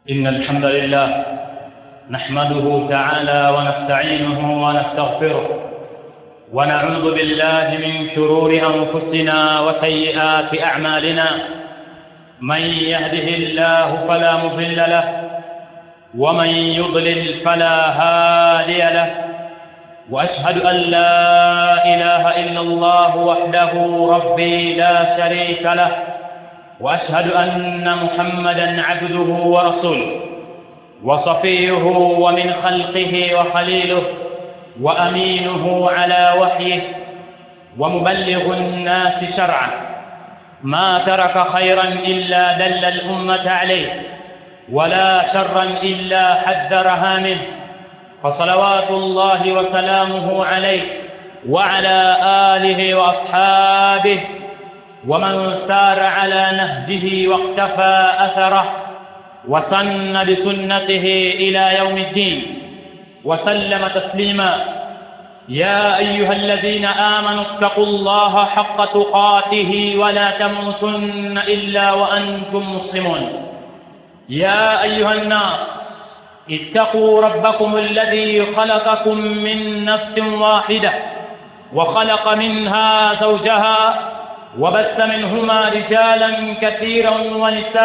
إن الحمد لله نحمده تعالى ونستعينه ونستغفره ونعوذ بالله من شرور أنفسنا وسيئات أعمالنا. من يهده الله فلا مضل له ومن يضلل فلا هادي له. وأشهد أن لا إله إلا الله وحده ربي لا شريك له. وأشهد أن محمدا عبده ورسوله وصفيه ومن خلقه وخليله وأمينه على وحيه ومبلغ الناس شرعه. ما ترك خيرا إلا دل الأمة عليه ولا شرا إلا حذرها منه. فصلوات الله وسلامه عليه وعلى آله وأصحابه ومن سار على نهجه واقتفى أثره وسن بسنته إلى يوم الدين وسلم تسليما. يا أيها الذين آمنوا اتقوا الله حق تقاته ولا تموتن إلا وأنتم مسلمون. يا أيها الناس اتقوا ربكم الذي خلقكم من نفس واحدة وخلق منها زوجها وبث منهما رجالا كثيرا ونساء.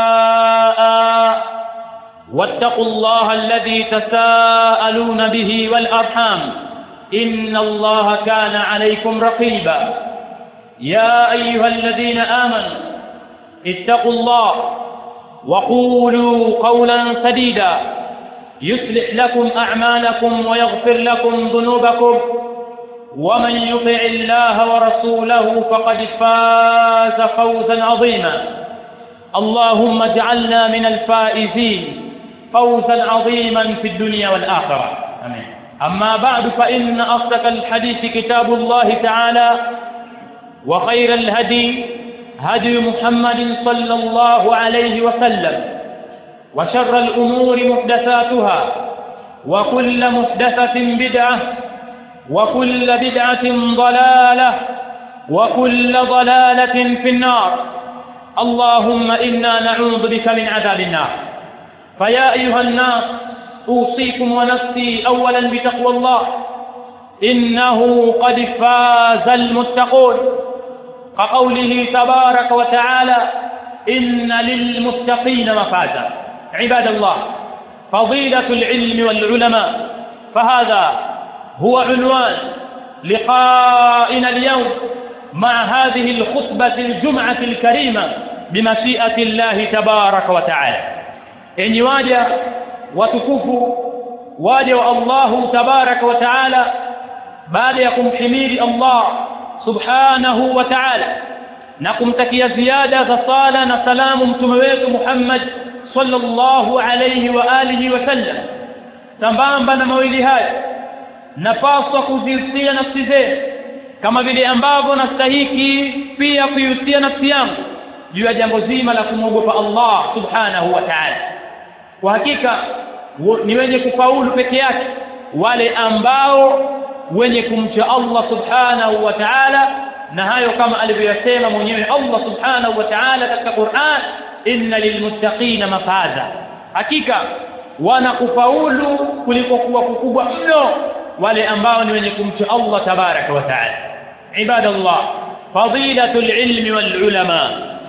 واتقوا الله الذي تساءلون به والأرحام إن الله كان عليكم رقيبا. يا أيها الذين آمنوا اتقوا الله وقولوا قولا سديدا يصلح لكم أعمالكم ويغفر لكم ذنوبكم. ومن يطع الله ورسوله فقد فاز فوزا عظيما. اللهم اجعلنا من الفائزين فوزا عظيما في الدنيا والآخرة. آمين. أما بعد فإن أصدق الحديث كتاب الله تعالى وخير الهدي هدي محمد صلى الله عليه وسلم وشر الأمور محدثاتها وكل محدثة بدعة وكل بدعة ضلالة وكل ضلالة في النار. اللهم إنا نعوذ بك من عذاب النار. فيا أيها الناس أوصيكم ونفسي أولا بتقوى الله إنه قد فاز المتقون. كقوله تبارك وتعالى إن للمتقين مفازا. عباد الله، فضيلة العلم والعلماء، فهذا هو عنوان لقائنا اليوم مع هذه الخطبة الجمعة الكريمة بمشيئة الله تبارك وتعالى. إن واجه وتكفوا واجه الله تبارك وتعالى بعد يكم حميد الله سبحانه وتعالى نكم تكي زيادة صالة نسلام متمويت محمد صلى الله عليه وآله وسلم. سنبان بنا مويلي هاي napaswa kuzihusia nafsi zetu kama vile ambavyo nastahiki pia kuihusia nafsi yangu juu ya jambo zima la kumwogopa Allah subhanahu wa ta'ala. Kwa hakika ni wenye kufaulu peke yake wale ambao wenye kumcha Allah subhanahu wa ta'ala, na hayo kama alivyosema mwenyewe Allah subhanahu wa ta'ala katika Qur'an, inna lilmuttaqina mafaza. Hakika wanakufaulu kuliko kuwa kukubwa mno wale ambao ni wenye kumcha Allah tabaraka wa taala. Ibadallah, fadilatul ilmi wal ulama,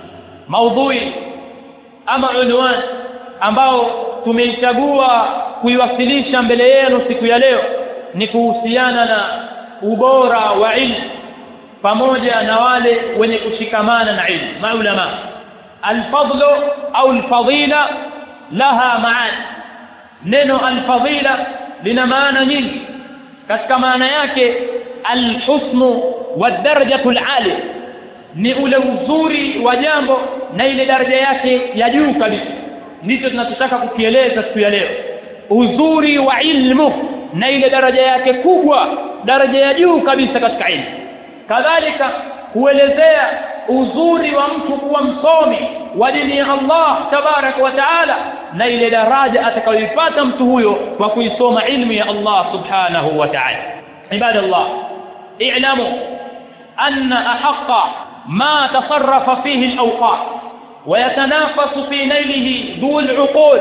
maudhui ama unwan ambao tumeichagua kuiwasilisha mbele yenu siku ya leo ni kuhusiana na ubora wa ilmu pamoja na wale wenye kushikamana na ilmu, maulama. Alfadlu au alfadila laha maana. Neno alfadila lina maana nyingi. Katika maana yake alhusnu wadarajatu alali, ni ule uzuri wa jambo na ile daraja yake ya juu kabisa. Ndicho tunataka kukieleza siku ya leo, uzuri wa ilmu na ile daraja yake kubwa, daraja ya juu kabisa katika ilmu. Kadhalika kuelezea uzuri wa mtu kuwa msomi wa dini ya Allah tabaraka wa taala na ile daraja atakayoipata mtu huyo kwa kuisoma ilmu ya Allah subhanahu wa ta'ala. Ibadallah, i'lamu anna ahaqqa ma tasarrafa fihi al-awqat ويتنافس في نيله ذو العقول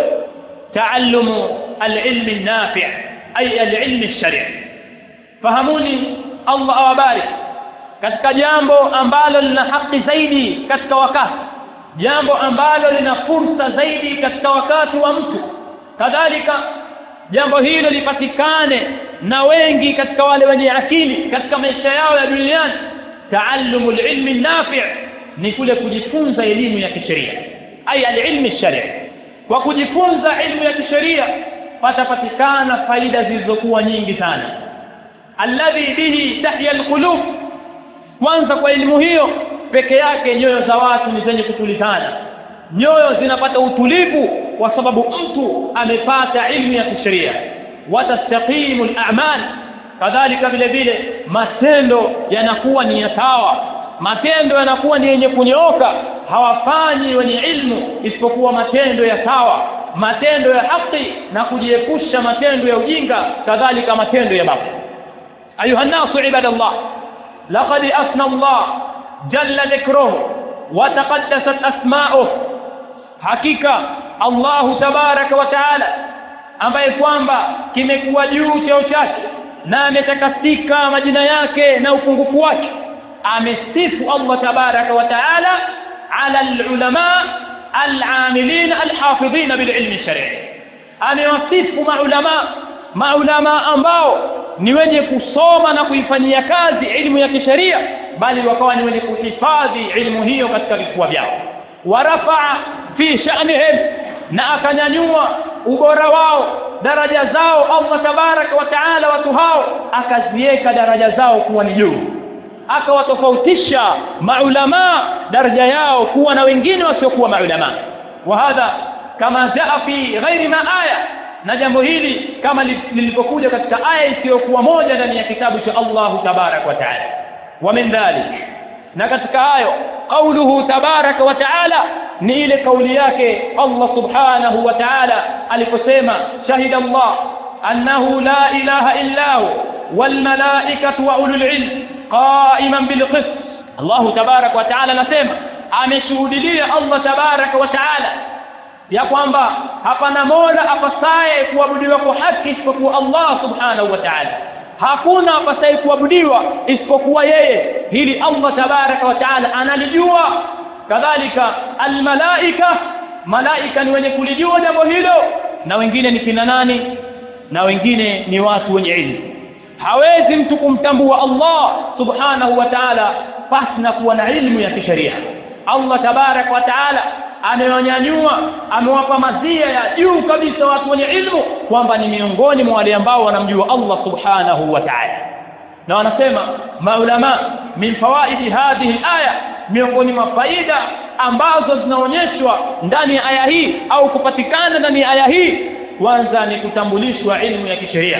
تعلم العلم النافع أي العلم الشرعي. fahamuni Allah awabariki katika jambo ambalo lina haki zaidi katika wakati, jambo ambalo lina fursa zaidi katika wakati wa mtu, kadhalika jambo hilo lipatikane na wengi katika wale wenye akili katika maisha yao ya duniani. Taallumul ilmi nafi' ni kule kujifunza elimu ya kisheria, ay al-ilmi shari'. Kwa kujifunza elimu ya kisheria patapatikana faida zilizokuwa nyingi sana, alladhi bihi tahya alqulub. Kwanza kwa elimu hiyo peke yake nyoyo za watu ni zenye kutulizana, nyoyo zinapata utulivu kwa sababu mtu amepata elimu ya kisheria. Watastaqimu al-a'mal, kadhalika vile vile matendo yanakuwa ni sawa, matendo yanakuwa ni yenye kunyooka. Hawafanyi wenye ilmu isipokuwa matendo ya sawa, matendo ya haki, na kujiepusha matendo ya ujinga, kadhalika matendo ya batil. ayuha nasu ibadallah, laqad asna Allah jalla dhikruhu wa taqaddasat asma'uhu. Hakika Allah tabaraka wa taala ambaye kwamba kimekuwa juu cheo chake na ametakasika majina yake na upungufu wake, amesifu Allah tabaraka wa taala ala alulama al'amilin alhafidhin bililmi shar'i. Amewasifu maulama ambao ni wenye kusoma na kuifanyia kazi elimu ya kisheria, bali wakawa ni wenye kuhifadhi elimu hiyo katika vifua vyao. Warafa'a fi sha'nihim, na akanyanyua ubora wao, daraja zao Allah tabaraka wa taala. Watu hao akaziweka daraja zao kuwa ni juu, akawatofautisha maulama daraja yao kuwa na wengine wasiokuwa maulama. Wa hadha kama jaa fi ghairi ma aya, na jambo hili kama lilipokuja katika aya isiyokuwa moja ndani ya kitabu cha Allah tabaraka wa taala. Wa min dhalik, na katika hayo qauluhu tabaraka wa taala, ni ile kauli yake Allah subhanahu wa taala aliposema shahida Allah annahu la ilaha illa hu wal malaikatu wa ulul ilm qa'iman bil qist. Allah tabaraka wa taala anasema, ameshuhudia Allah tabaraka wa taala ya kwamba hapana mola apasaye kuabudiwa kwa haki isipokuwa Allah subhanahu wa ta'ala, hakuna apasaye kuabudiwa isipokuwa yeye. Hili Allah tabaraka wa ta'ala analijua. Kadhalika almalaika, malaika ni wenye kulijua jambo hilo, na wengine ni kina nani? Na wengine ni watu wenye ilmu. Hawezi mtu kumtambua Allah subhanahu wa ta'ala pasi na kuwa na ilmu ya kisheria. Allah tabaraka wa ta'ala amewanyanyua, amewapa mazia ya juu kabisa watu wenye ilmu, kwamba ni miongoni mwa wale ambao wanamjua Allah subhanahu wa ta'ala. Na wanasema maulama, min fawaidi hadhihi aya, miongoni mwa faida ambazo zinaonyeshwa ndani ya aya hii au kupatikana ndani ya aya hii, kwanza ni kutambulishwa ilmu ya kisheria.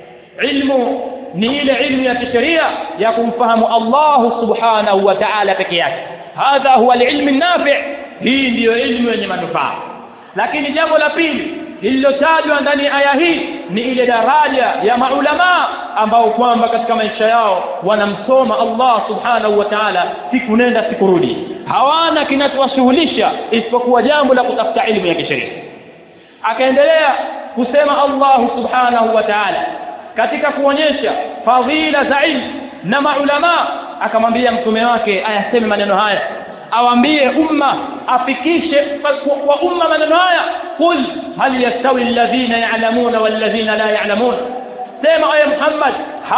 Ilmu ni ile ilmu ya kisheria ya kumfahamu Allah subhanahu wa ta'ala peke yake. Hadha huwa alilmu an-nafi', hii ndiyo elimu yenye manufaa. Lakini jambo la pili lililotajwa ndani ya aya hii ni ile daraja ya maulama ambao kwamba katika maisha yao wanamsoma Allah subhanahu wa ta'ala siku nenda siku rudi, hawana kinachowashughulisha isipokuwa jambo la kutafuta elimu ya kisheria. Akaendelea kusema Allah subhanahu wa ta'ala katika kuonyesha fadhila za ilmu na maulama, akamwambia mtume wake ayaseme maneno haya, awaambie umma, afikishe kwa umma maneno haya, qul hal yastawi alladhina ya'lamuna wal ladhina la ya'lamun. Sema ya Muhammad,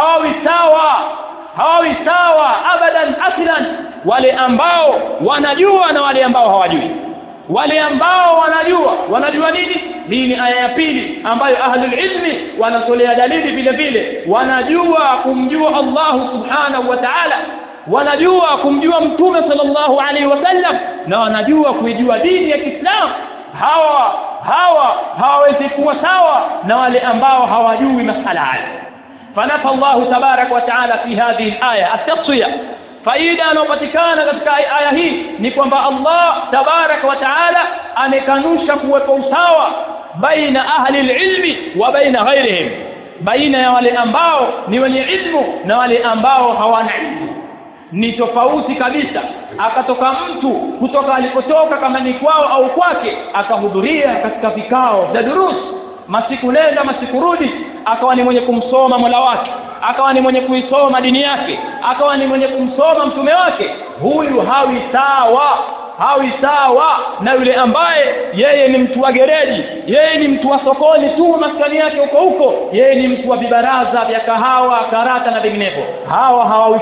hawawi sawa abadan aslan, wale ambao wanajua na wale ambao hawajui. Wale ambao wanajua nini? Hii ni aya ya pili ambayo ahlul ilmi wanatolea dalili vile vile. Wanajua kumjua Allah subhanahu wa ta'ala, wanajua kumjua mtume sallallahu alaihi wasallam, na wanajua kuijua dini ya Kiislamu. Hawa hawawezi kuwa sawa na wale ambao hawajui masala haya. Fanafa Allah tabaraka wa taala fi hadhihi al-aya at-taqsiya. Faida inayopatikana katika aya hii ni kwamba Allah tabaraka wa taala amekanusha kuwepo usawa baina ahli al-ilmi wa baina ghairihim, baina ya wale ambao ni wenye ilmu na wale ambao hawana ilmu. ni tofauti kabisa. Akatoka mtu kutoka alikotoka kama ni kwao au kwake, akahudhuria katika vikao vya durus, masiku nenda masiku rudi, akawa ni mwenye kumsoma Mola wake, akawa ni mwenye kuisoma dini yake, akawa ni mwenye kumsoma mtume wake. Huyu hawi sawa na yule ambaye yeye ni mtu wa gereji, yeye ni mtu wa sokoni tu, maskani yake huko, yeye ni mtu wa vibaraza vya kahawa, karata na vinginevyo. Hawawi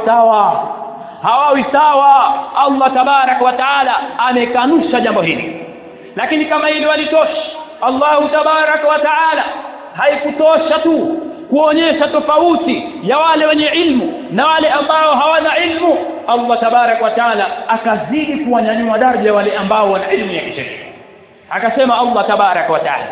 sawa. Allah tabarak wa taala amekanusha jambo hili. Lakini kama hili walitoshi, Allah tabarak wa taala haikutosha tu kuonyesha tofauti ya wale wenye ilmu na wale ambao hawana ilmu. Allah tabarak wa taala akazidi kuwanyanyua daraja wale ambao wana ilmu ya kisheria. Akasema Allah tabarak wa taala,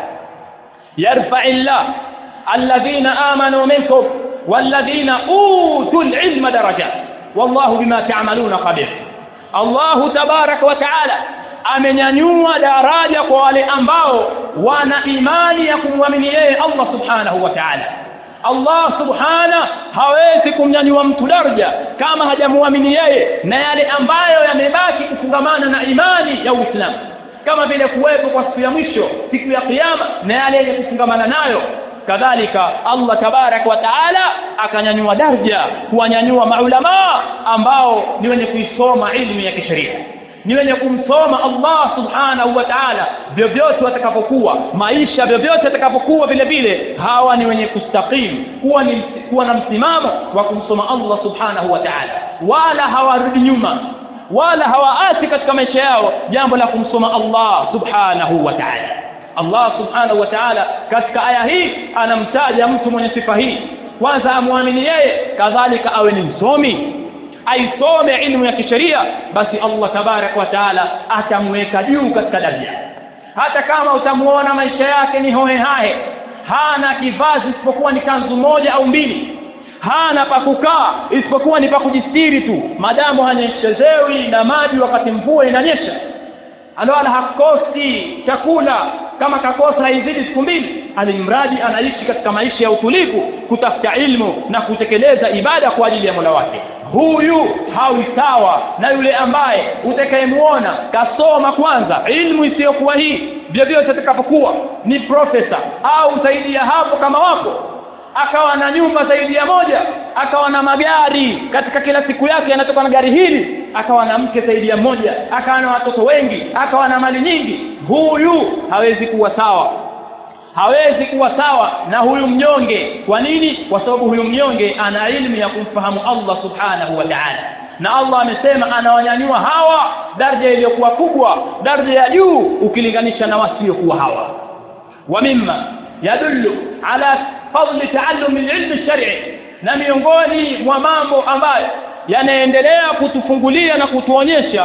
yarfa'illah alladhina amanu minkum walladhina utul ilma darajat wallahu bima ta'maluna khabir. Allah tabarak wa taala amenyanyua daraja kwa wale ambao wana imani ya kumwamini yeye Allah subhanahu wa ta'ala. Allah subhanahu hawezi kumnyanyua mtu daraja kama hajamuamini yeye na yale ambayo yamebaki kufungamana na imani ya Uislamu, kama vile kuwepo kwa siku ya mwisho, siku ya kiyama, na yale yenye kufungamana nayo. Kadhalika Allah tabarak wa taala akanyanyua daraja, kuwanyanyua maulama ambao ni wenye kuisoma ilmu ya kisheria, ni wenye kumsoma Allah subhanahu wa ta'ala. Vyovyote watakapokuwa maisha, vyovyote watakapokuwa, vile vile hawa ni wenye kustaqim, kuwa na msimamo wa kumsoma Allah subhanahu wa ta'ala, wala hawarudi nyuma, wala hawaasi katika maisha yao jambo la kumsoma Allah subhanahu wa ta'ala. Allah subhanahu wa ta'ala katika aya hii anamtaja mtu mwenye sifa hii. Kwanza amwamini yeye, kadhalika awe ni msomi, aisome ilmu ya kisheria, basi Allah tabarak wa taala atamweka juu katika daraja. Hata kama utamuona maisha yake ni hohehahe, hana kivazi isipokuwa ni kanzu moja au mbili, hana pa kukaa isipokuwa ni pa kujistiri tu, madamu hanyeshezewi na maji wakati mvua inanyesha, wala hakosi chakula, kama kakosa haizidi siku mbili, alimradi anaishi katika maisha ya utulivu, kutafuta ilmu na kutekeleza ibada kwa ajili ya Mola wake. Huyu hawi sawa na yule ambaye utakayemuona kasoma kwanza ilmu isiyokuwa hii, vyovyote atakapokuwa ni profesa au zaidi ya hapo kama wapo, akawa na nyumba zaidi ya moja, akawa na magari, katika kila siku yake anatoka na gari hili, akawa na mke zaidi ya moja, akawa na watoto wengi, akawa na mali nyingi. Huyu hawezi kuwa sawa na huyu mnyonge. Kwa nini? Kwa sababu huyu mnyonge ana ilmu ya kumfahamu Allah subhanahu wa ta'ala, na Allah amesema anawanyanyua hawa daraja iliyokuwa kubwa, daraja ya juu ukilinganisha na wasiokuwa hawa. Wa mimma yadullu ala fadli ta'allum al-ilm ash-shar'i, na miongoni mwa mambo ambayo yanaendelea kutufungulia na kutuonyesha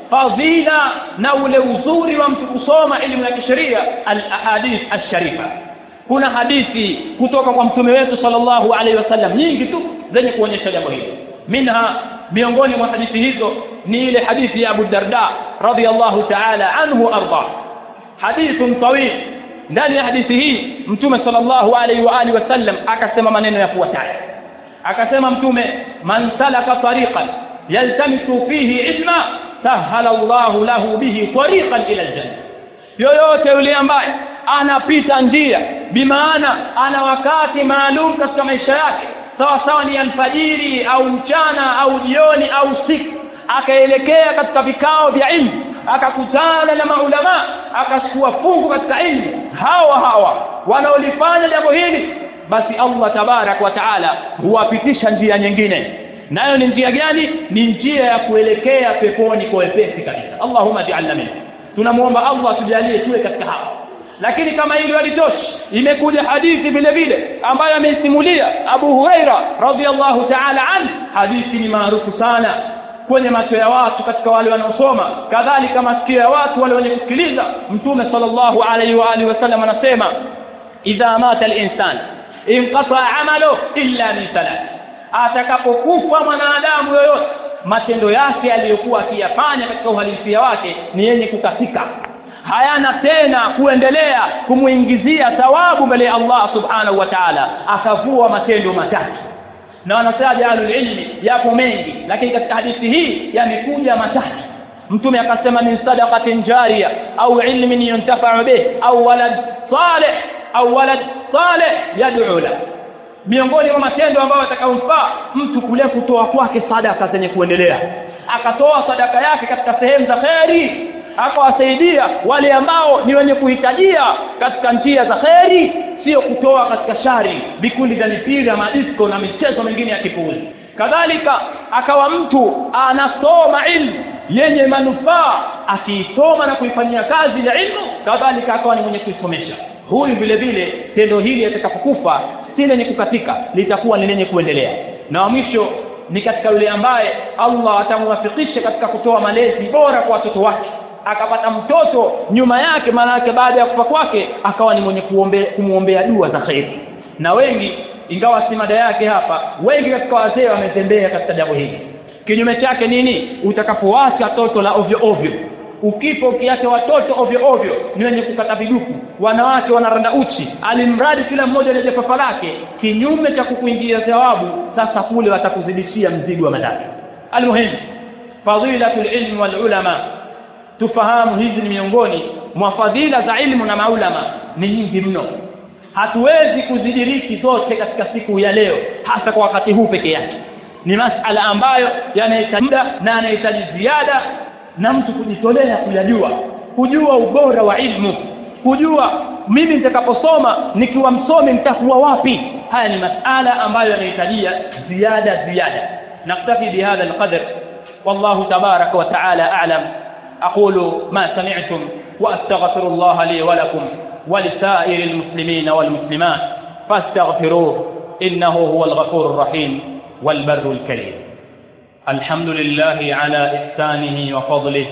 fadhila na ule uzuri wa mtu kusoma elimu ya kisheria, al-ahadith ash-sharifa. Kuna hadithi kutoka kwa mtume wetu sallallahu alaihi wasallam nyingi tu zenye kuonyesha jambo hili. Minha, miongoni mwa hadithi hizo ni ile hadithi ya Abu Darda radhiyallahu ta'ala anhu arda. Hadithun tawil. Ndani ya hadithi hii mtume sallallahu alaihi wa alihi wasallam akasema maneno yafuatayo. Akasema mtume, man salaka tariqan yaltamisu fihi ilma sahala Allahu lahu bihi tariqan ila aljanna. Yoyote yule ambaye anapita njia, bimaana ana wakati maalum katika maisha yake, sawa ni alfajiri au mchana au jioni au usiku, akaelekea katika vikao vya ilmu, akakutana na maulama, akachukua fungu katika ilmu, hawa wanaolifanya jambo hili, basi Allah tabarak wa taala huwapitisha njia nyingine. Nayo ni njia gani? Ni njia ya kuelekea peponi kwa wepesi kabisa. Allahumma ja'alna minhu. Tunamuomba Allah tujalie tuwe katika hao. Lakini kama hilo halitoshi, imekuja hadithi vile vile ambayo ameisimulia Abu Huraira radhiyallahu ta'ala anhu. Hadithi ni maarufu sana kwenye macho ya watu katika wale wanaosoma, kadhalika masikio ya watu wale wenye kusikiliza. Mtume sallallahu alaihi wa alihi wasallam anasema, idha mata al-insan inqata 'amaluhu illa min thalath. Atakapokufa mwanadamu yoyote, matendo yake aliyokuwa akiyafanya katika uhalisia wake ni yenye kukatika, hayana tena kuendelea kumuingizia thawabu mbele ya Allah subhanahu wa ta'ala, akavua matendo matatu. na wanataja ahlul-ilmi yapo mengi, lakini katika hadithi hii yamekuja matatu. Mtume akasema min sadaqatin jariya au ilmin yuntafa'u bih au walad salih yad'u la, miongoni mwa matendo ambayo yatakayomfaa mtu kule kutoa kwake sadaka zenye kuendelea, akatoa sadaka yake katika sehemu za khairi, akawasaidia wale ambao ni wenye kuhitajia katika njia za khairi, sio kutoa katika shari bikundi za mipira, madisko na michezo mingine ya kipuuzi. Kadhalika akawa mtu anasoma ilmu yenye manufaa, akiisoma na kuifanyia kazi ile ilmu, kadhalika akawa ni mwenye kuisomesha. Huyu vile vile tendo hili atakapokufa si lenye kukatika, litakuwa ni lenye kuendelea. Na mwisho ni katika yule ambaye Allah atamwafikisha katika kutoa malezi bora kwa watoto wake, akapata mtoto nyuma yake, maana yake baada ya kufa kwake akawa ni mwenye kumuombea dua za khairi. Na wengi, ingawa si mada yake hapa, wengi katika wazee wametembea katika jambo hili. Kinyume chake nini? Utakapoacha watoto la ovyo ovyo, ukiacha watoto ovyo ovyo, ni wenye kukata viduku, wanawake wanaranda uchi, alimradi kila mmoja ile fafa lake, kinyume cha kukuingia thawabu, sasa kule watakuzidishia mzigo wa madhambi. Almuhimu, fadhilatul ilmi wal ulama, tufahamu hizi ni miongoni mwa fadhila za ilmu na maulama, ni nyingi mno. Hatuwezi kuzidiriki zote katika siku ya leo, hasa kwa wakati huu peke yake. Ni masala ambayo yanahitaji muda na yanahitaji ziada, na mtu kujitolea kujua ubora wa ilmu, kujua mimi nitakaposoma nikiwa msomi nitakuwa wapi. Haya ni masala ambayo yanahitaji ziada. Naktafi bihadha alqadr, wallahu tabaraka wa taala a'lam. aqulu ma sami'tum wa astaghfirullah li wa lakum wa lisa'iril muslimin wal muslimat fastaghfiruhu innahu huwal ghafurur rahim wal barrul karim. الحمد لله على إحسانه وفضله،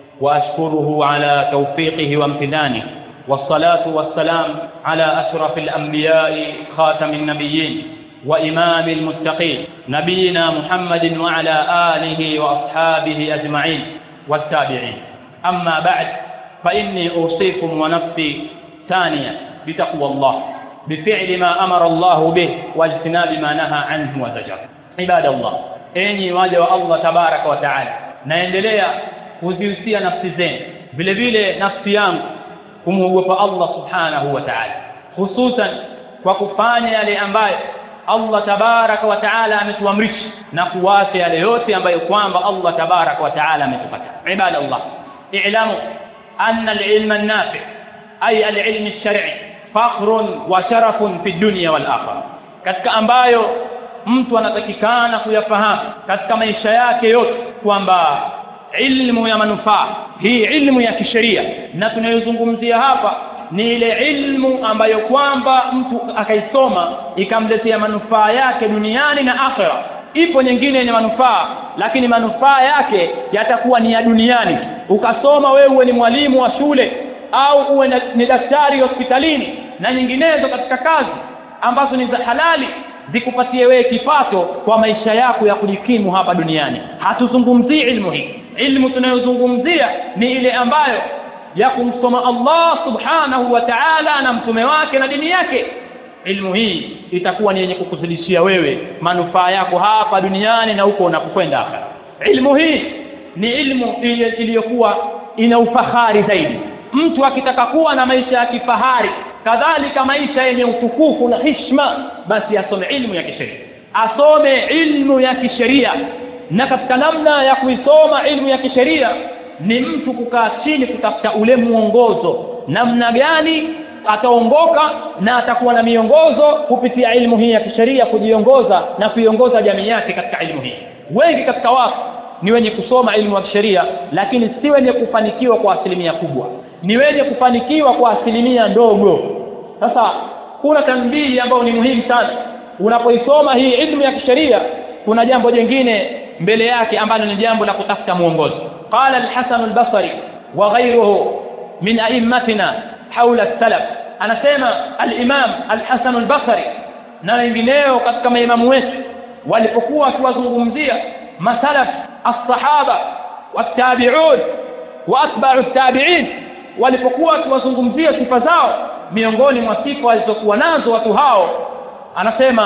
وأشكره على توفيقه وامتنانه، والصلاة والسلام على أشرف الأنبياء خاتم النبيين وإمام المتقين نبينا محمد وعلى آله وأصحابه أجمعين والتابعين. أما بعد، فإني أوصيكم ونفسي ثانيا بتقوى الله، بفعل ما أمر الله به واجتناب ما نهى عنه وزجر. عباد الله، enyi waja wa Allah tabaraka wa taala, naendelea kuzihusia nafsi zenu, vile vile nafsi yangu, kumwogopa Allah subhanahu wa taala, hususan kwa kufanya yale ambayo Allah tabaraka wa taala ametuamrisha na kuacha yale yote ambayo kwamba Allah tabaraka wa taala ametupata. Ibadallah, i'lamu anna al-ilma an-nafi' ay al-ilm ash-shar'i fakhrun wa sharafun fi dunya wal akhirah, katika ambayo mtu anatakikana kuyafahamu katika maisha yake yote, kwamba ilmu ya manufaa, hii ilmu ya kisheria, na tunayozungumzia hapa ni ile ilmu ambayo kwamba mtu akaisoma ikamletea manufaa yake duniani na akhera. Ipo nyingine yenye manufaa, lakini manufaa yake yatakuwa ni ya duniani. Ukasoma wewe uwe ni mwalimu wa shule au uwe ni daktari hospitalini na nyinginezo katika kazi ambazo ni za halali, zikupatie wewe kipato kwa maisha yako ya kujikimu hapa duniani. Hatuzungumzii ilmu hii. Ilmu tunayozungumzia ni ile ambayo ya kumsoma Allah subhanahu wa ta'ala na mtume wake na dini yake. Ilmu hii itakuwa ni yenye kukuzidishia wewe manufaa yako hapa duniani na huko unapokwenda akhera. Ilmu hii ni ilmu iliyokuwa ina ufahari zaidi. Mtu akitaka kuwa na maisha ya kifahari, kadhalika maisha yenye utukufu na heshima, basi asome ilmu ya kisheria. Asome ilmu ya kisheria, na katika namna ya kuisoma ilmu ya kisheria ni mtu kukaa chini kutafuta ule muongozo, namna gani ataongoka na atakuwa na miongozo kupitia ilmu hii ya kisheria, kujiongoza na kuiongoza jamii yake katika ilmu hii. Wengi katika watu ni wenye kusoma ilmu ya kisheria, lakini si wenye kufanikiwa kwa asilimia kubwa, ni wenye kufanikiwa kwa asilimia ndogo. Sasa kuna tanbihi ambayo ni muhimu sana. Unapoisoma hii ilmu ya kisheria, kuna jambo jingine mbele yake ambalo ni jambo la kutafuta muongozo. Qala al-Hasan al-Basri wa ghayruhu min a'immatina hawla as-salaf, anasema al-Imam al-Hasan al-Basri na wengineo katika maimamu wetu walipokuwa wakiwazungumzia masalaf as-sahaba wat-tabi'un wa atba'u at-tabi'in, walipokuwa wakiwazungumzia sifa zao, miongoni mwa sifa walizokuwa nazo watu hao, anasema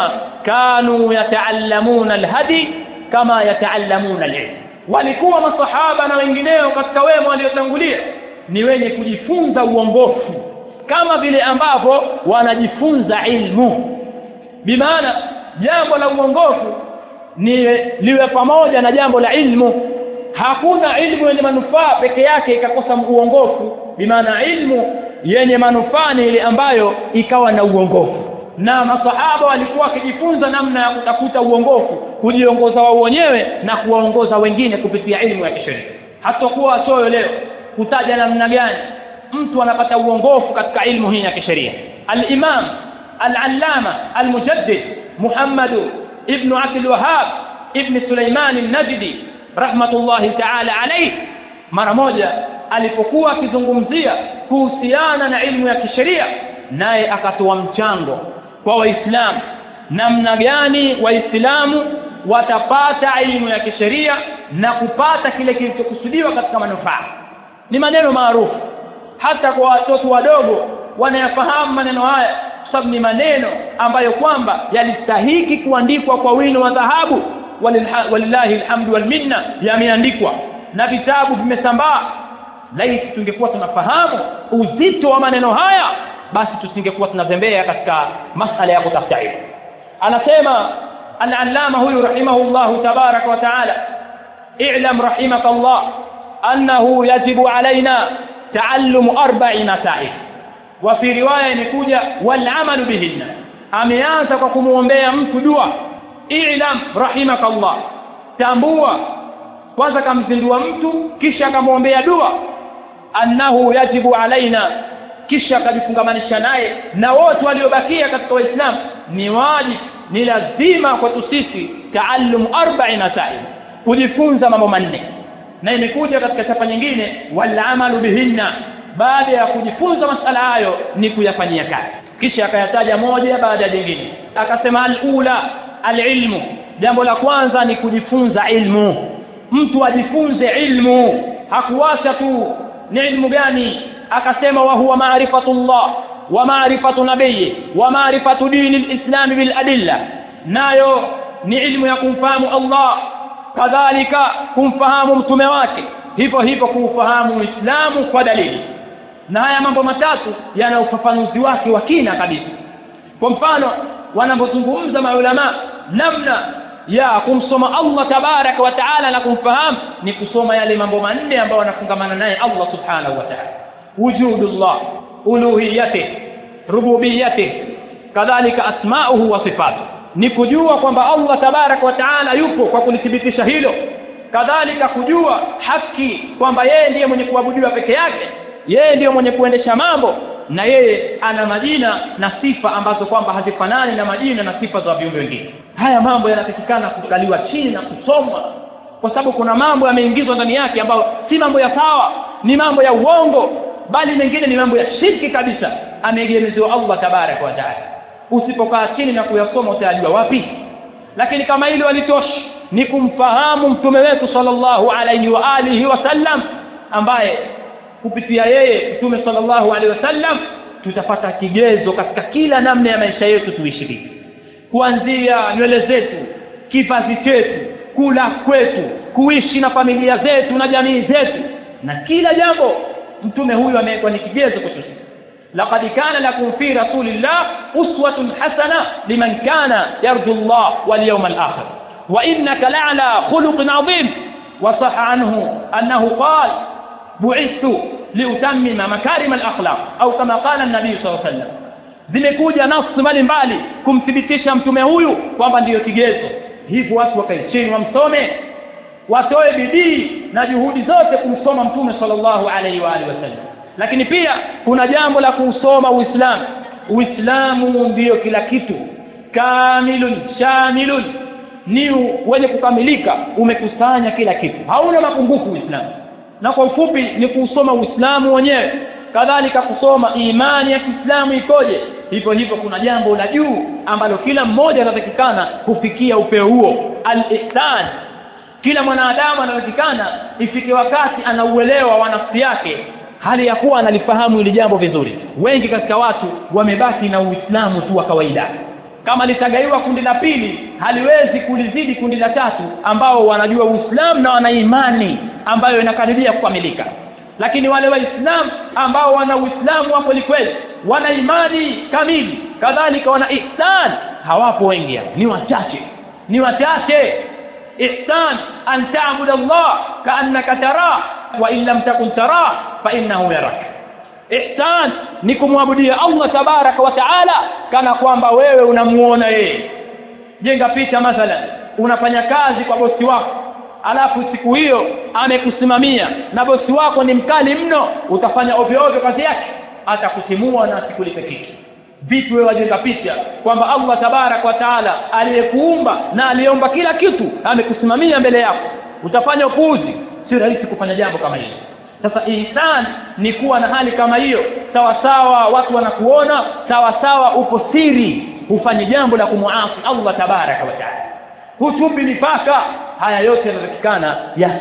kanu yataallamuna alhadi kama yataallamuna alilm. Walikuwa masahaba na wengineo katika wema waliotangulia ni wenye kujifunza uongofu kama vile ambavyo wanajifunza ilmu. Bimaana jambo la uongofu ni liwe pamoja na jambo la ilmu. Hakuna ilmu yenye manufaa peke yake ikakosa uongofu. Bimaana ilmu yenye manufaa ni ile ambayo ikawa na uongofu. Na masahaba walikuwa wakijifunza namna ya kutafuta uongofu, kujiongoza wao wenyewe na kuwaongoza wengine kupitia ilmu ya kisheria. Hata kuwa atoe leo kutaja namna gani mtu anapata uongofu katika ilmu hii ya kisheria. Al-Imam Al-Allama Al-Mujaddid Muhammad ibn Abdul Wahhab ibn Sulaiman Al-Najdi rahmatullahi ta'ala alayhi, mara moja alipokuwa akizungumzia kuhusiana na ilmu ya kisheria, naye akatoa mchango kwa Waislamu namna gani Waislamu watapata ilmu ya kisheria na kupata kile kilichokusudiwa katika manufaa. Ni maneno maarufu hata kwa watoto wadogo wanayafahamu maneno haya, sababu ni maneno ambayo kwamba yalistahiki kuandikwa kwa wino wa dhahabu. Walillahi alhamdu wal minna, yameandikwa na vitabu vimesambaa. Laiti tungekuwa tunafahamu uzito wa maneno haya, basi tusingekuwa tunazembea katika masala ya kutafuta ilmu. Anasema al-allama huyu rahimahullahu tabaraka wa taala, i'lam rahimakallah annahu yajibu alaina ta'allumu 4 masail. Wa fi riwaya imekuja wal amalu bihinna. Ameanza kwa kumuombea mtu dua, i'lam rahimakallah, tambua. Kwanza kamzindua mtu kisha akamuombea dua, annahu yajibu alaina, kisha akajifungamanisha naye na wote waliobakia katika Uislamu, ni wajibu, ni lazima kwetu sisi taallum 4 masail, kujifunza mambo manne. Na imekuja katika chapa nyingine wal amalu bihinna, baada ya kujifunza masala hayo ni kuyafanyia kazi. Kisha akayataja moja baada ya jingine, akasema al-ula al-ilmu, jambo la kwanza ni kujifunza ilmu. Mtu ajifunze ilmu, hakuacha tu ni ilmu gani, akasema wa huwa ma'rifatullah wa ma'rifatu nabiyyi wa ma'rifatu dini al-islam bil adilla, nayo ni ilmu ya kumfahamu Allah, kadhalika kumfahamu mtume wake, hivyo hivyo kufahamu Uislamu kwa dalili. Na haya mambo matatu yana ufafanuzi wake wa kina kabisa. Kwa mfano wanapozungumza maulama namna ya kumsoma Allah tabaraka wa taala na kumfahamu, ni kusoma yale mambo manne ambayo wanafungamana naye Allah subhanahu wa taala: wujudullah, uluhiyyati, rububiyyati, kadhalika asma'uhu wa sifatuhu. Ni kujua kwamba Allah tabaraka wa taala yupo kwa kulithibitisha hilo, kadhalika kujua haki kwamba yeye ndiye mwenye kuabudiwa peke yake, yeye ndiye mwenye kuendesha mambo, na yeye ana majina na sifa ambazo kwamba hazifanani na majina na sifa za viumbe wengine. Haya mambo yanatakikana kukaliwa chini na kusomwa, kwa sababu kuna mambo yameingizwa ndani yake ambayo si mambo ya sawa, ni mambo ya uongo, bali mengine ni mambo ya shirki kabisa, ameegemezewa Allah tabaraka wa taala. Usipokaa chini na kuyasoma utajua wapi. Lakini kama hilo halitoshi, ni kumfahamu mtume wetu sallallahu alayhi wa alihi wasallam, ambaye kupitia yeye mtume sallallahu alaihi wasallam tutapata kigezo katika kila namna ya maisha yetu tuishi vipi, kuanzia nywele zetu, kivazi chetu, kula kwetu, kuishi na familia zetu na jamii zetu, na kila jambo mtume huyu amewekwa ni kigezo kwetu. laqad kana lakum fi rasulillah uswatun hasana liman kana yarju Allah wal yawmal akhir wa innaka la'ala khuluqin 'azim. wa sahha anhu annahu qala bu'ithu liutammima makarim al-akhlaq au kama qala an-nabii sallallahu alayhi wasallam. Zimekuja nafsi mbalimbali kumthibitisha mtume huyu kwamba ndiyo kigezo. Hivyo watu wakae chini wamsome, watoe bidii na juhudi zote kumsoma mtume sallallahu alayhi wa alihi wasallam. Lakini pia kuna jambo la kusoma Uislamu. Uislamu ndiyo kila kitu, kamilun shamilun, ni wenye kukamilika, umekusanya kila kitu, hauna mapungufu Uislamu. Na kwa ufupi ni kusoma Uislamu wenyewe, kadhalika kusoma imani ya Kiislamu ikoje. Hivyo hivyo kuna jambo la juu ambalo kila mmoja anatakikana kufikia upeo huo, al-ihsan. Kila mwanadamu anatakikana ifike wakati anauelewa wa nafsi yake, hali ya kuwa analifahamu ile jambo vizuri. Wengi katika watu wamebaki na Uislamu tu wa kawaida, Kama litagaiwa kundi la pili, haliwezi kulizidi kundi la tatu ambao wanajua Uislamu na wana imani ambayo inakaribia kukamilika. Lakini wale waislamu ambao wana Uislamu wako kweli, wana imani kamili, kadhalika wana ihsan, hawapo wengi, ni wachache. Ihsan an ta'budu Allah ka'annaka tara wa in lam takun tara fa innahu yarak. Ihsan ni kumwabudia Allah tabaraka wa taala kana kwamba wewe unamuona yeye. Jenga picha, mathalan unafanya kazi kwa bosi wako, alafu siku hiyo amekusimamia na bosi wako ni mkali mno, utafanya ovyo ovyo kazi yake, atakutimua na sikulipe kitu. Vipi wewe wajenga picha kwamba Allah tabarak wa taala aliyekuumba na aliomba kila kitu amekusimamia mbele yako, utafanya upuuzi? Si rahisi kufanya jambo kama hilo. Sasa ihsan ni kuwa na hali kama hiyo, sawa sawa watu wanakuona, sawa sawa upo siri, ufanye jambo la kumuasi Allah tabarak wa taala, hutupi mipaka. Haya yote yanatakikana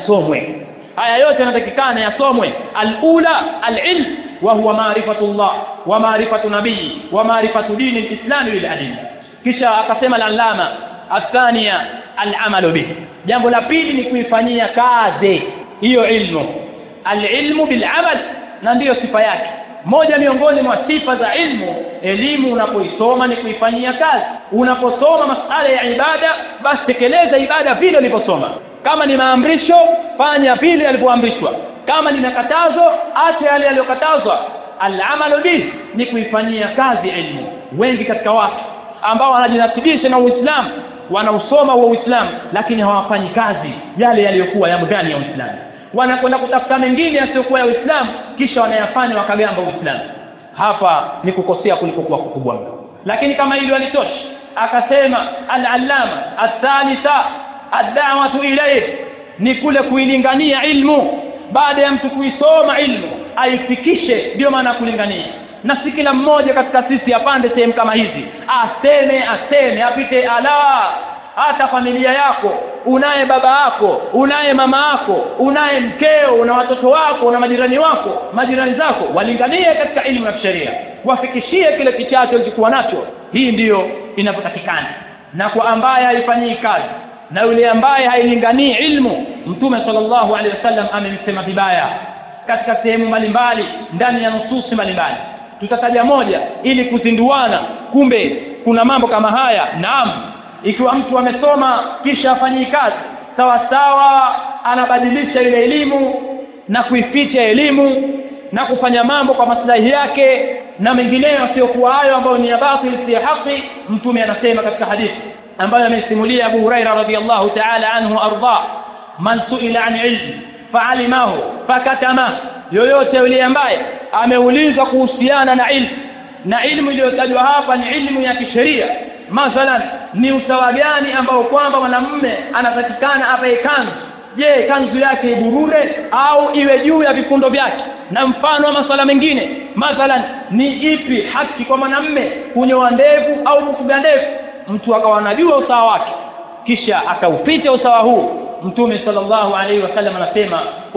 yasomwe. Al-ula al-ilm wa huwa ma'rifatullah wa ma'rifatu nabii wa ma'rifatu dini al-islam bil adilla. Kisha akasema al-allama athania al-amalu bih. Jambo la pili ni kuifanyia kazi hiyo ilmu. Al-ilmu bil amal, na ndiyo sifa yake. Moja miongoni mwa sifa za elimu unapoisoma ni kuifanyia kazi. Unaposoma masuala ya ibada, basi tekeleza ibada vile ulivyosoma. Kama ni maamrisho, fanya vile alivyoamrishwa. Kama ni makatazo, acha yale yaliyokatazwa. Al-amalu bih ni kuifanyia kazi ilmu. Wengi katika watu ambao wanajinasibisha na Uislamu, wanausoma wa Uislamu lakini hawafanyi kazi yale yaliyokuwa ya ndani ya Uislamu. Wanakwenda kutafuta mengine yasiyokuwa ya Uislamu, kisha wanayafanya wakagamba Uislamu. Hapa ni kukosea kulikokuwa kukubwa. Lakini kama hilo halitoshi, akasema al-allama athalitha ad-da'watu ilayhi, ni kule kuilingania ilmu. Baada ya mtu kuisoma ilmu aifikishe, ndio maana kulingania. Na si kila mmoja katika sisi apande sehemu kama hizi aseme apite hata familia yako, unaye baba yako, unaye mama yako, unaye mkeo, una watoto wako, una majirani zako, walinganie katika elimu ya sheria, wafikishie kile kichacho ulichokuwa nacho. Hii ndiyo inapotakikana. Na kwa ambaye haifanyii kazi na yule ambaye hailinganii ilmu, Mtume sallallahu alaihi wasallam amemsema vibaya katika sehemu mbalimbali ndani ya nususi mbalimbali. Tutataja moja ili kuzinduana, kumbe kuna mambo kama haya. Naam, ikiwa mtu amesoma kisha afanyii kazi, sawa sawa anabadilisha ile elimu na kuificha elimu na kufanya mambo kwa maslahi yake na mengineyo asiyokuwa hayo ambayo ni ya batili, si haki. Mtume anasema katika hadithi ambayo amesimulia Abu Huraira radhiyallahu ta'ala anhu arda, man su'ila an ilm fa'alimahu fakatama, yoyote yule ambaye ameulizwa kuhusiana na ilmu iliyotajwa hapa ni ilmu ya kisheria. Mathalan, ni usawa gani ambao kwamba mwanamume anatakikana avae kanzu? Je, kanzu yake iburure au iwe juu ya vifundo vyake? Na mfano wa masuala mengine. Mathalan, ni ipi haki kwa mwanamume kunyoa ndevu au kufuga ndevu? Mtu akawa anajua usawa wake kisha akaupita usawa huu, Mtume sallallahu alaihi wasallam anasema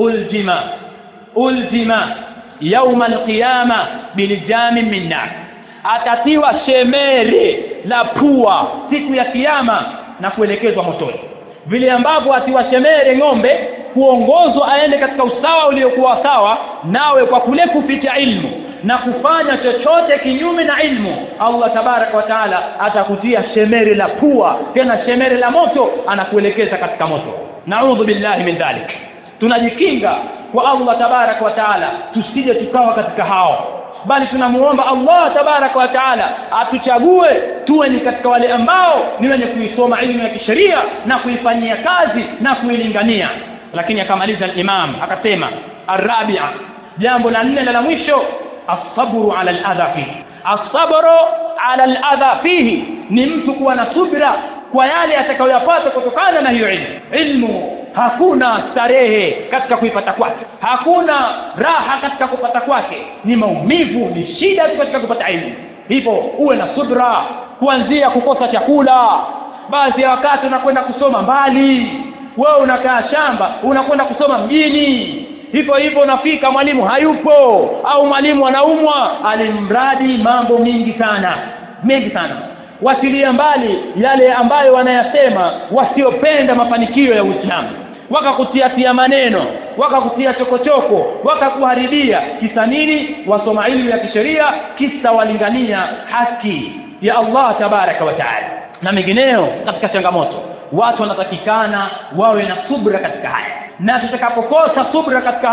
uljima yawma alqiyama bilijami min nar, atatiwa shemere la pua siku ya kiyama na kuelekezwa motoni. Vile ambavyo atiwa shemere ng'ombe kuongozwa aende katika usawa uliokuwa sawa, nawe kwa kule kupitia ilmu na kufanya chochote kinyume na ilmu, Allah tabaraka wa taala atakutia shemere la pua, tena shemere la moto, anakuelekeza katika moto. Naudhu billahi min dhalik. Tunajikinga kwa Allah tabaraka wa taala tusije tukawa katika hao, bali tunamuomba Allah tabaraka wa taala atuchague tuwe ni katika wale ambao ni wenye kuisoma elimu ya kisheria na kuifanyia kazi na kuilingania. Lakini akamaliza al-Imam akasema ar-rabi'a, jambo la 4 la mwisho, as-sabru 'ala al-adha fihi. As-sabru 'ala al-adha fihi ni mtu kuwa na subira kwa yale atakayopata kutokana na hiyo ilmu. Ilmu hakuna starehe katika kuipata kwake, hakuna raha katika kupata kwake, ni maumivu, ni shida katika kupata ilmu. Hivyo uwe na subra, kuanzia kukosa chakula. Baadhi ya wakati unakwenda kusoma mbali, wewe unakaa shamba unakwenda kusoma mjini, hivyo unafika mwalimu hayupo au mwalimu anaumwa, alimradi mambo mengi sana. watilia mbali yale ambayo wanayasema wasiopenda mafanikio ya Uislamu, wakakutia maneno, wakakutia chokochoko, wakakuharibia. Kisa nini? Wasoma ilmu ya kisheria, kisa walingania haki ya Allah tabaraka wa taala na mengineyo katika changamoto. Watu wanatakikana wawe na subra katika haya, na tutakapokosa subra katika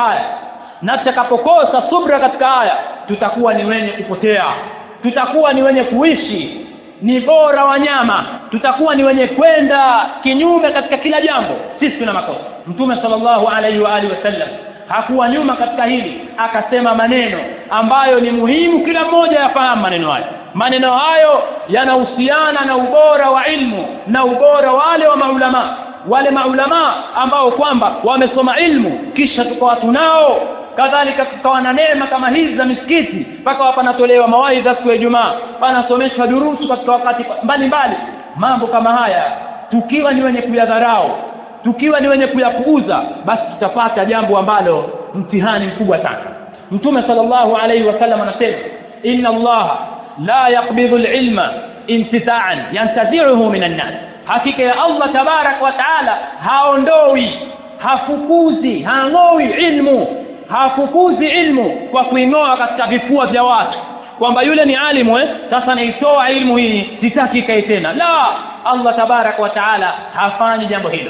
haya tutakuwa ni wenye kupotea, tutakuwa ni wenye kuishi ni bora wanyama, tutakuwa ni wenye kwenda kinyume katika kila jambo. Sisi tuna makosa. Mtume sallallahu alaihi wa alihi wasallam hakuwa nyuma katika hili, akasema maneno ambayo ni muhimu kila mmoja yafahamu maneno hayo. Maneno hayo yanahusiana na ubora wa ilmu na ubora wale wa maulama, wale maulama ambao kwamba wamesoma ilmu kisha tukawa tunao. Kadhalika tukawa na neema kama hizi za misikiti, mpaka hapa natolewa mawaidha siku ya Ijumaa, panasomeshwa durusu katika wakati mbalimbali. Mambo kama haya tukiwa ni wenye kuyadharau, tukiwa ni wenye kuyapuuza, basi tutapata jambo ambalo mtihani mkubwa sana. Mtume sallallahu alaihi wasallam anasema, inna Allah la yaqbidhu al-ilma intiza'an yantazi'uhu minan nas, hakika ya Allah tabarak wa taala haondoi, hafukuzi, hangoi ilmu kwa kuingoa katika vifua vya watu, kwamba yule ni alimu sasa naitoa ilmu hii sitaki ikae tena. La, Allah tabarak wa taala hafanyi jambo hilo,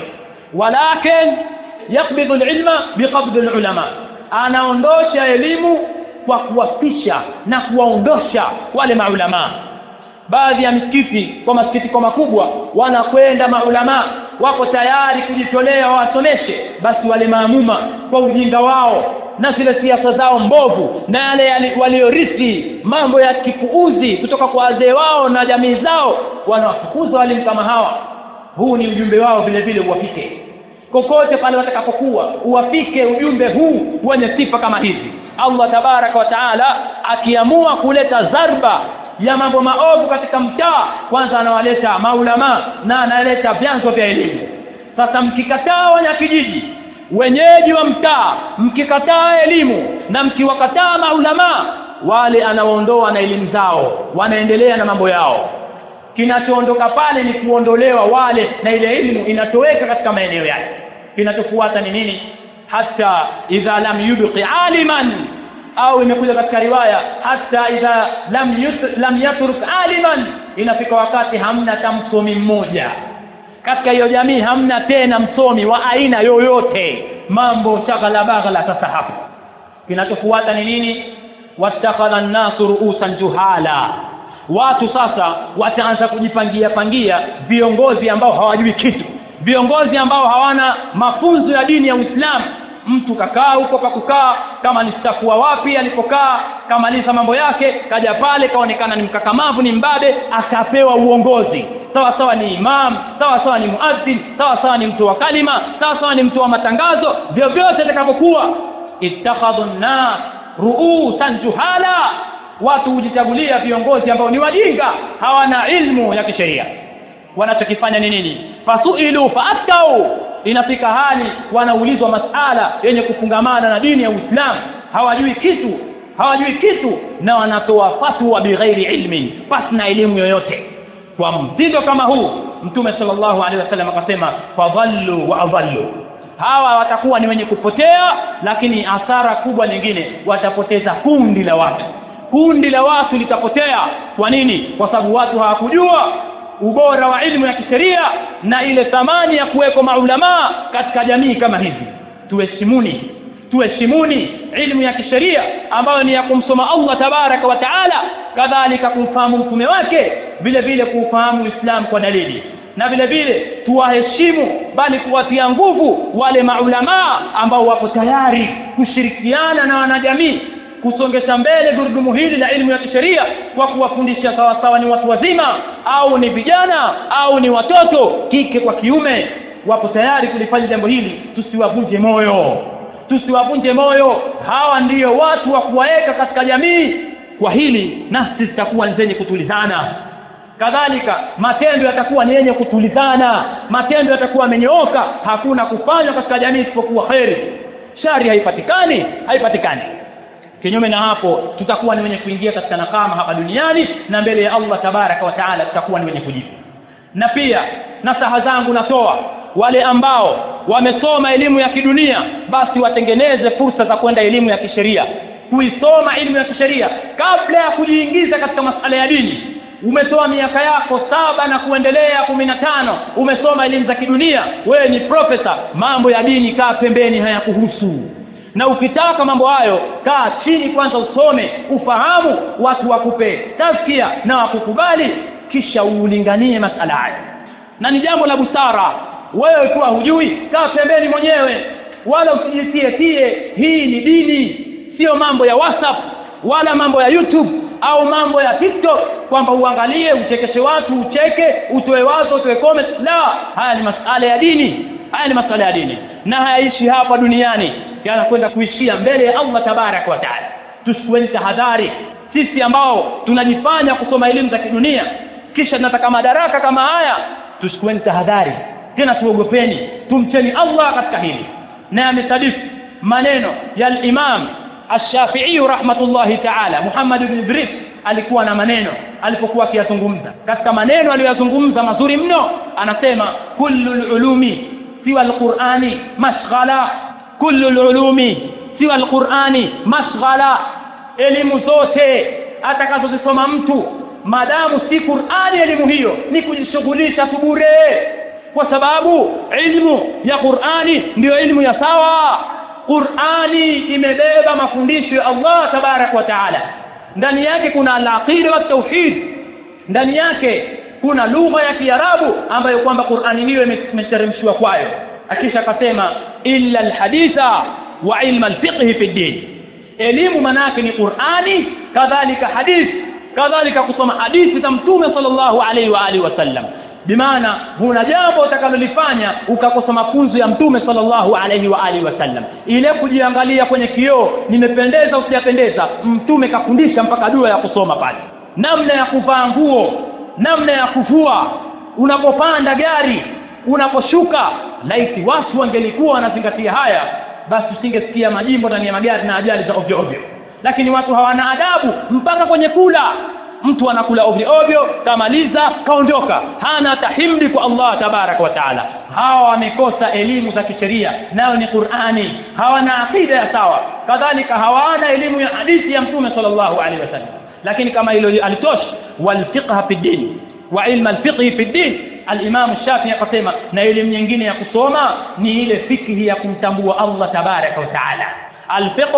walakin yakbidhu al-ilma biqabd al-ulama, anaondosha elimu kwa kuwapisha na kuwaondosha wale maulama. Baadhi ya misikiti, kwa masikitiko makubwa, wanakwenda maulama, wako tayari kujitolea wasomeshe, basi wale maamuma kwa ujinga wao na zile siasa zao mbovu na yale waliorithi mambo ya kipuuzi kutoka kwa wazee wao na jamii zao, wanawafukuza walimu kama hawa. Huu ni ujumbe wao vile vile uwafike kokote pale watakapokuwa, uwafike ujumbe huu wenye sifa kama hizi. Allah tabaraka wa taala akiamua kuleta zarba ya mambo maovu katika mtaa, kwanza anawaleta maulama na analeta vyanzo vya elimu. Sasa mkikataa wanakijiji, wenyeji wa mtaa, mkikataa elimu na mkiwakataa maulama, wale anawaondoa na elimu zao, wanaendelea na mambo yao. Kinachoondoka pale ni kuondolewa wale, na ile elimu inatoweka katika maeneo yake. Kinachofuata ni nini? Hata idha lam yubqi aliman, au imekuja katika riwaya hata idha lam yatruk aliman, inafika wakati hamna tamsomi mmoja katika hiyo jamii, hamna tena msomi wa aina yoyote. Mambo shaghala baghala. Sasa hapo kinachofuata ni nini? Wattakhadha an-nasu ru'usan juhala, watu sasa wataanza kujipangia viongozi ambao hawajui kitu, viongozi ambao hawana mafunzo ya dini ya Uislamu. Mtu kakaa huko pa kukaa, kama nistakuwa wapi alipokaa, kamaliza mambo yake, kaja pale kaonekana ni mkakamavu, ni mbabe, akapewa uongozi. Sawa sawa ni imam, sawa sawa ni muadhin, sawa sawa ni mtu wa kalima, sawa sawa ni mtu wa matangazo, vyovyote itakapokuwa. Ittakhadhu an-nas ru'usan juhala, watu hujichagulia viongozi ambao ni wajinga, hawana ilmu ya kisheria. Wanachokifanya ni nini? Fasuilu fa'atau, inafika hali wanaulizwa masala yenye kufungamana na dini ya Uislamu, hawajui kitu na wanatoa fatwa bighairi ilmi, pasina elimu yoyote. Kwa mtindo kama huu Mtume sallallahu alaihi wasallam akasema, fadhallu wa adhallu, hawa watakuwa ni wenye kupotea, lakini hasara kubwa nyingine, watapoteza kundi la watu litapotea. Kwa nini? Kwa sababu watu hawakujua ubora wa ilmu ya kisheria na ile thamani ya kuweko maulama katika jamii kama hizi. Tuheshimuni ilmu ya kisheria ambayo ni ya kumsoma Allah tabaraka wa taala, kadhalika kumfahamu mtume wake, vile vile kufahamu Uislamu kwa dalili, na vile vile tuwaheshimu bali kuwatia nguvu wale maulama ambao wapo tayari kushirikiana na wanajamii kusongesha mbele gurudumu hili la elimu ya kisheria kwa kuwafundisha sawa sawa ni watu wazima au ni vijana au ni watoto, kike kwa kiume, wapo tayari kulifanya jambo hili. Tusiwavunje moyo. Hawa ndiyo watu wa kuwaeka katika jamii. Kwa hili nafsi zitakuwa zenye kutulizana, kadhalika matendo yatakuwa ni yenye kutulizana, matendo yatakuwa yamenyooka, hakuna kufanywa katika jamii isipokuwa khairi. Shari haipatikani. Kinyume na hapo tutakuwa ni wenye kuingia katika nakama hapa duniani, na mbele ya Allah tabaraka wa taala tutakuwa ni wenye kujibu. Na pia nasaha zangu natoa wale ambao wamesoma elimu ya kidunia, basi watengeneze fursa za kwenda elimu ya kisheria, kuisoma elimu ya kisheria kabla ya kujiingiza katika masuala ya dini. Umetoa miaka yako 7 na kuendelea 15, umesoma elimu za kidunia, wewe ni profesa, mambo ya dini kaa pembeni, hayakuhusu. Na ukitaka mambo hayo, kaa chini kwanza usome, ufahamu, watu wakupe tazkia na wakukubali, kisha ulinganie masala haya. Na ni jambo la busara, wewe tu hujui, kaa pembeni mwenyewe, wala usijitie. Hii ni dini, sio mambo ya WhatsApp wala mambo ya YouTube au mambo ya TikTok kwamba uangalie uchekeshe watu, ucheke, utoe wazo, utoe comment. La, haya ni masuala ya dini, haya ni masuala ya dini, na hayaishi hapa duniani, yanakwenda kuishia mbele ya Allah tabaraka wa taala. Tuchukue tahadhari sisi ambao tunajifanya kusoma elimu za kidunia kisha tunataka madaraka kama haya. Tuchukue tahadhari tena, tuogopeni, tumcheni Allah katika hili. Na amesadifu maneno ya al-Imam Ash-Shafi'i rahmatullahi ta'ala. Muhammad ibn Idris alikuwa na maneno alipokuwa akiyazungumza. Katika maneno aliyozungumza mazuri mno, anasema kullu ulumi siwa al-Qur'ani mashghala, kullu ulumi siwa al-Qur'ani mashghala. Elimu zote atakazozisoma mtu madamu si Qur'ani, elimu hiyo ni kujishughulisha tu bure, kwa sababu elimu ya Qur'ani ndio elimu ya sawa. Qur'ani imebeba mafundisho ya Allah tabarak wa taala, ndani yake kuna al-aqida wa tauhid, ndani yake kuna lugha ya Kiarabu ambayo kwamba Qur'ani hiyo imeteremshwa kwayo. Akisha akasema illa al-haditha wa ilma al-fiqh fi ad-din. Elimu manake ni Qur'ani, kadhalika hadith, kadhalika kusoma hadithi za Mtume sallallahu alaihi wa alihi wasallam. Bimaana huna jambo utakalolifanya ukakosa mafunzo ya Mtume sallallahu alaihi wa alihi wasallam. Ile kujiangalia kwenye kioo, nimependeza usiyapendeza, Mtume kafundisha mpaka dua ya kusoma pale, namna ya kuvaa nguo, namna ya kuvua, unapopanda gari, unaposhuka. Laiti watu wangelikuwa wanazingatia haya, basi usingesikia majimbo ndani ya magari na ajali za ovyo ovyo. Lakini watu hawana adabu mpaka kwenye kula. Mtu anakula ovyo ovyo, kamaliza kaondoka, hana tahimdi kwa Allah tabaraka wa taala. Hawa wamekosa elimu za kisheria, nayo ni Qur'ani. Hawana akida ya sawa, kadhalika hawana elimu ya hadithi ya Mtume sallallahu alaihi wasallam. Lakini kama hilo alitoshi, wal fiqh fi din wa ilma al fiqh fi din. Al-Imam Shafi'i akasema na elimu nyingine ya kusoma ni ile fikhi ya kumtambua Allah tabaraka wa taala, al fiqh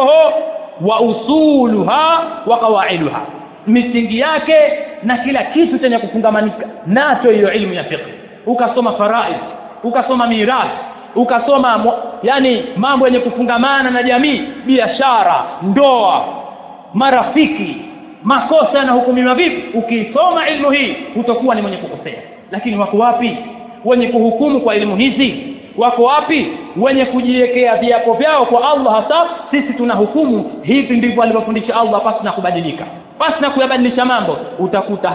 wa usuluha wa qawaiduha, misingi yake na kila kitu chenye kufungamanika nacho hiyo elimu ya fiqh. Ukasoma faraid, ukasoma mirath, ukasoma yani mambo yenye kufungamana na jamii, biashara, ndoa, marafiki, makosa na hukumiwa vipi. Ukisoma elimu hii utakuwa ni mwenye kukosea. Lakini wako wapi wenye kuhukumu kwa elimu hizi? Wako wapi wenye kujiwekea viapo vyao kwa Allah? Hasa sisi tunahukumu hivi ndivyo alivyofundisha Allah, pasi na kubadilika, pasi na kuyabadilisha mambo. Utakuta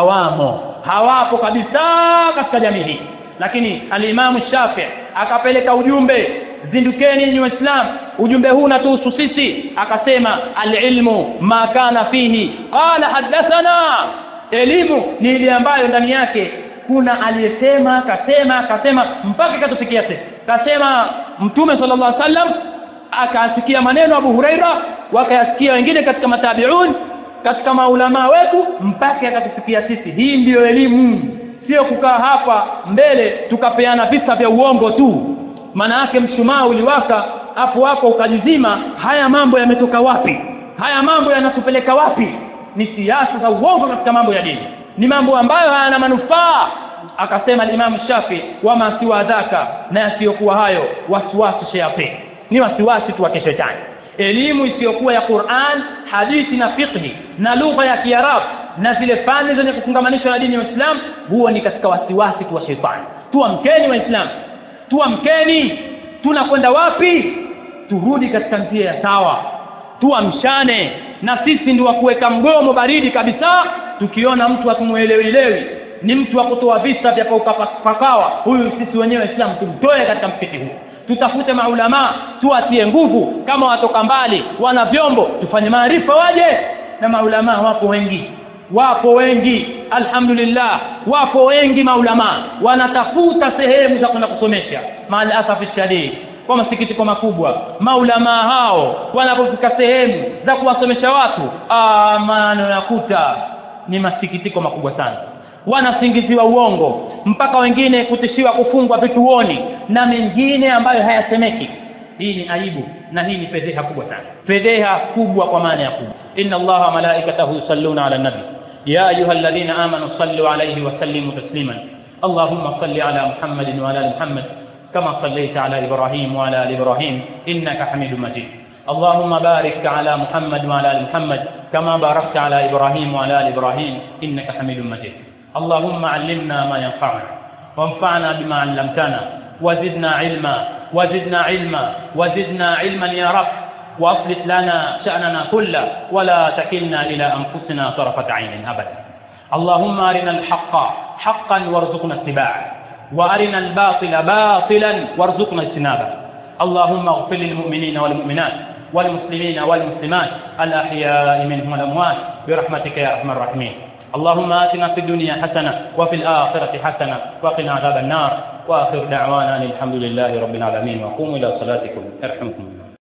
hawapo kabisa katika jamii hii. Lakini al-Imam Shafi'i akapeleka ujumbe, zindukeni nyinyi Waislamu, ujumbe huu unatuhusu sisi. Akasema al-ilmu ma kana fihi qala hadathana. Elimu ni ile ambayo ndani yake kuna aliyesema, kasema mpaka ikatufikia sisi. Kasema Mtume sallallahu alaihi wasallam, akasikia maneno Abu Huraira, wakayasikia wengine katika matabi'un, katika maulama wetu, mpaka akatufikia sisi. Hii ndiyo elimu, sio kukaa hapa mbele tukapeana visa vya uongo tu. Maana yake mshumaa uliwaka hapo ukajizima. Haya mambo yametoka wapi? Haya mambo yanatupeleka wapi? Ni siasa za uongo katika mambo ya dini, ni mambo ambayo hayana manufaa. Akasema Imam Shafi, wama siwa dhaka, na yasiyokuwa hayo waswasi shayatin, ni wasiwasi tu wa kishetani. Elimu isiyokuwa ya Qur'an, hadithi na fiqh na lugha ya Kiarabu na zile fani zenye kufungamanishwa na dini ya Uislamu, huo ni katika wasiwasi tu wa shetani. Tuamkeni Waislamu, tuamkeni. Tunakwenda wapi? Turudi katika njia ya sawa, tuamshane. Na sisi ndio kuweka mgomo baridi kabisa. Tukiona mtu atumuelewi, ni mtu wa kutoa visa vya pakawa, huyu sisi wenyewe Waislamu tumtoe katika msikiti huu, tutafute maulama, tuatie nguvu. Kama watoka mbali wana vyombo, tufanye maarifa waje. Na maulama wapo wengi alhamdulillah, wapo wengi maulama wanatafuta sehemu za kwenda kusomesha. Maal asafi shadid, kwa masikitiko makubwa, maulama hao wanapofika sehemu za kuwasomesha watu, maana yakuta ni masikitiko makubwa sana. Wanasingiziwa uongo, mpaka wengine kutishiwa kufungwa vituoni na mengine ambayo hayasemeki. Hii ni aibu na hii ni fedheha kubwa sana, fedheha kubwa kwa maana ya kubwa. Inna Allaha wa malaikatahu yusalluna ala nabi ya ayyuhalladhina amanu sallu alayhi wa sallimu tasliman. Allahumma salli ala Muhammadin wa ala Muhammad kama sallaita ala Ibrahim wa ala ali Ibrahim innaka Hamidum Majid. Allahumma barik ala Muhammad wa ala ali Muhammad kama barakta ala Ibrahim wa ala ali Ibrahim innaka Hamidum Majid. اللهم علمنا ما ينفعنا وانفعنا بما علمتنا وزدنا علما يا رب، واصلح لنا شأننا كله ولا تكلنا إلى أنفسنا طرفة عين أبدا. اللهم أرنا الحق حقا وارزقنا اتباعه، وأرنا الباطل باطلا وارزقنا اجتنابه. اللهم اغفر للمؤمنين والمؤمنات والمسلمين والمسلمات الأحياء منهم والأموات برحمتك يا أرحم الراحمين. اللهم آتنا في الدنيا حسنة وفي الآخرة حسنة وقنا عذاب النار. وآخر دعوانا الحمد لله رب العالمين، وقوموا إلى صلاتكم يرحمكم الله.